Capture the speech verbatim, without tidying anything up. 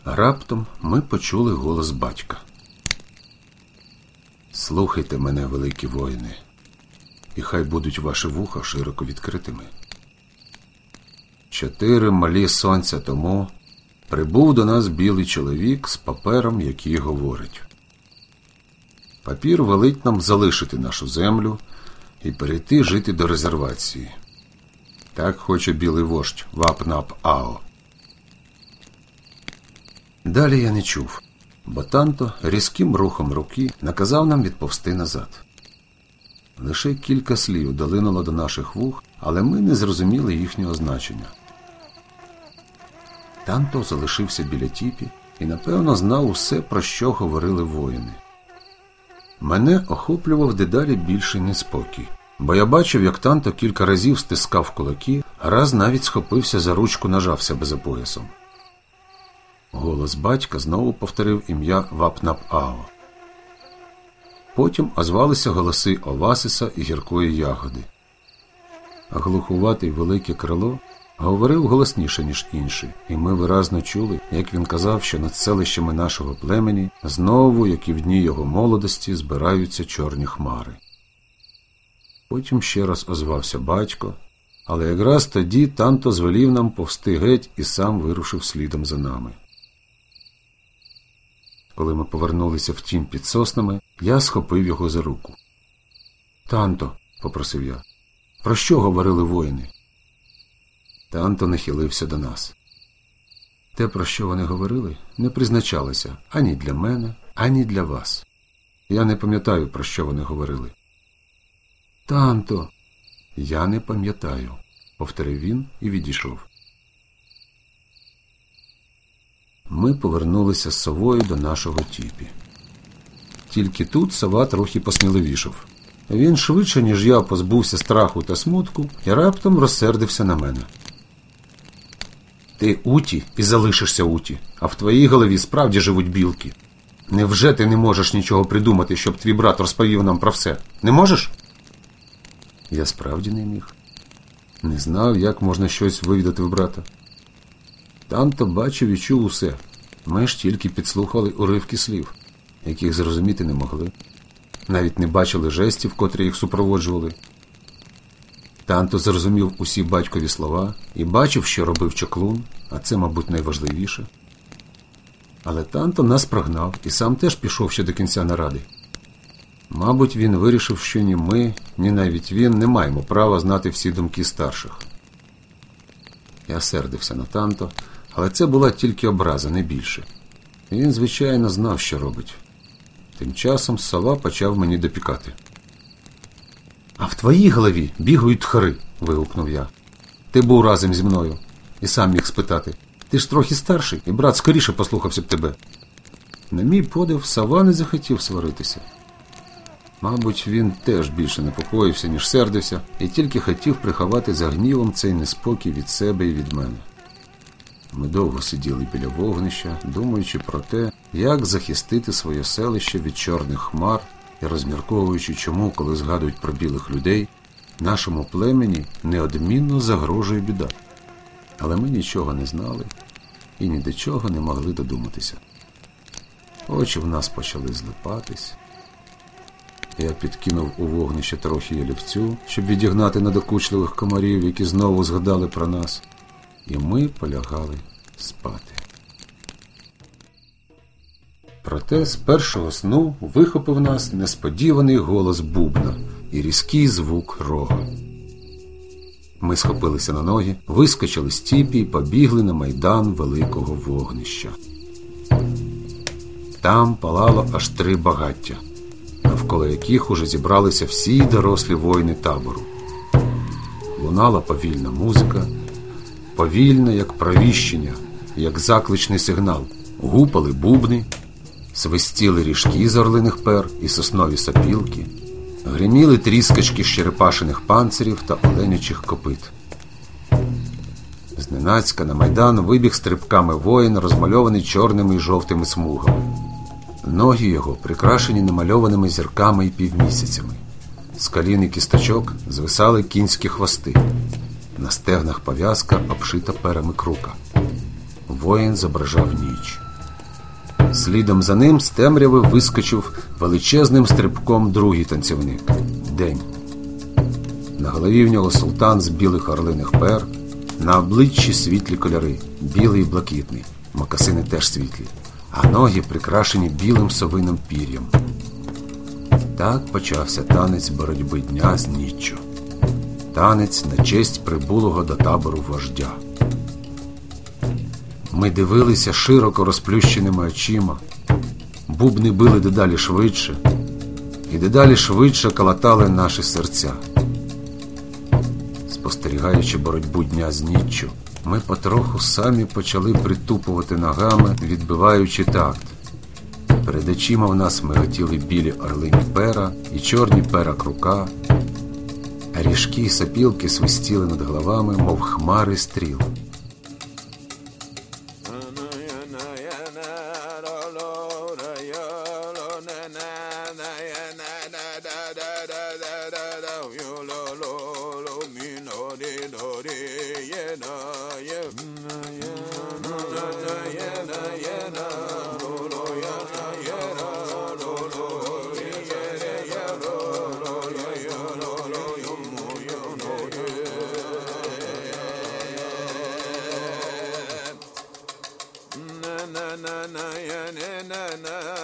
Раптом ми почули голос батька. «Слухайте мене, великі воїни, і хай будуть ваші вуха широко відкритими. Чотири малі сонця тому прибув до нас білий чоловік з папером, який говорить. Папір велить нам залишити нашу землю і перейти жити до резервації. Так хоче білий вождь Вап-Нап-Ао. Далі я не чув, бо Танто різким рухом руки наказав нам відповсти назад. Лише кілька слів долинуло до наших вух, але ми не зрозуміли їхнього значення. Танто залишився біля тіпі і, напевно, знав усе, про що говорили воїни. Мене охоплював дедалі більший неспокій, бо я бачив, як Танто кілька разів стискав кулаки, а раз навіть схопився за ручку ножа в себе за поясом. Голос батька знову повторив ім'я Вап-Нап-Ао. Потім озвалися голоси Овасиса і гіркої ягоди. А глухуватий велике крило говорив голосніше, ніж інші, і ми виразно чули, як він казав, що над селищами нашого племені знову, як і в дні його молодості, збираються чорні хмари. Потім ще раз озвався батько, але якраз тоді Танто звелів нам повсти геть і сам вирушив слідом за нами. Коли ми повернулися в тінь під соснами, я схопив його за руку. «Танто», – попросив я, – «про що говорили воїни?» Танто нахилився до нас. Те, про що вони говорили, не призначалося ані для мене, ані для вас. Я не пам'ятаю, про що вони говорили. «Танто!» «Я не пам'ятаю», – повторив він і відійшов. Ми повернулися з совою до нашого тіпі. Тільки тут сова трохи посміливішав. Він швидше, ніж я, позбувся страху та смутку і раптом розсердився на мене. «Ти Уті і залишишся Уті, а в твоїй голові справді живуть білки. Невже ти не можеш нічого придумати, щоб твій брат розповів нам про все? Не можеш?» Я справді не міг. Не знав, як можна щось вивідати в брата. Танто бачив і чув усе. Ми ж тільки підслухали уривки слів, яких зрозуміти не могли. Навіть не бачили жестів, котрі їх супроводжували. Танто зрозумів усі батькові слова і бачив, що робив Чоклун, а це, мабуть, найважливіше. Але Танто нас прогнав і сам теж пішов ще до кінця наради. Мабуть, він вирішив, що ні ми, ні навіть він не маємо права знати всі думки старших. Я сердився на Танто, але це була тільки образа, не більше. Він, звичайно, знав, що робить. Тим часом сова почав мені допікати. «А в твоїй голові бігають тхари», – вигукнув я. «Ти був разом зі мною і сам міг спитати. Ти ж трохи старший, і брат скоріше послухався б тебе». На мій подив, сова не захотів сваритися. Мабуть, він теж більше непокоївся, ніж сердився, і тільки хотів приховати за гнівом цей неспокій від себе і від мене. Ми довго сиділи біля вогнища, думаючи про те, як захистити своє селище від чорних хмар і розмірковуючи, чому, коли згадують про білих людей, нашому племені неодмінно загрожує біда. Але ми нічого не знали і ні до чого не могли додуматися. Очі в нас почали злипатись. Я підкинув у вогнище трохи ялівцю, щоб відігнати надокучливих комарів, які знову згадали про нас. І ми полягали спати. Проте з першого сну вихопив нас несподіваний голос бубна і різкий звук рога. Ми схопилися на ноги, вискочили з тіпі і побігли на майдан великого вогнища. Там палало аж три багаття, навколо яких уже зібралися всі дорослі воїни табору. Лунала повільна музика, повільна, як провіщення, як закличний сигнал. Гупали бубни, свистіли ріжки з орлиних пер і соснові сопілки, гриміли тріскачки з черепашених панцирів та оленячих копит. Зненацька на майдан вибіг стрибками воїн, розмальований чорними і жовтими смугами. Ноги його прикрашені намальованими зірками і півмісяцями. З колін і кісточок звисали кінські хвости. На стегнах пов'язка, обшита перами крука. Воїн зображав ніч. Слідом за ним з темряви вискочив величезним стрибком другий танцівник – День. На голові в нього султан з білих орлиних пер, на обличчі світлі кольори – білий і блакитний, мокасини теж світлі, а ноги прикрашені білим совиним пір'ям. Так почався танець боротьби дня з ніччю. Танець на честь прибулого до табору вождя. Ми дивилися широко розплющеними очима, бубни били дедалі швидше, і дедалі швидше калатали наші серця. Спостерігаючи боротьбу дня з ніччю, ми потроху самі почали притупувати ногами, відбиваючи такт. Перед очима в нас миготіли білі орлині пера і чорні пера крука, а ріжки й сопілки свистіли над головами, мов хмари стріл. na na na na na na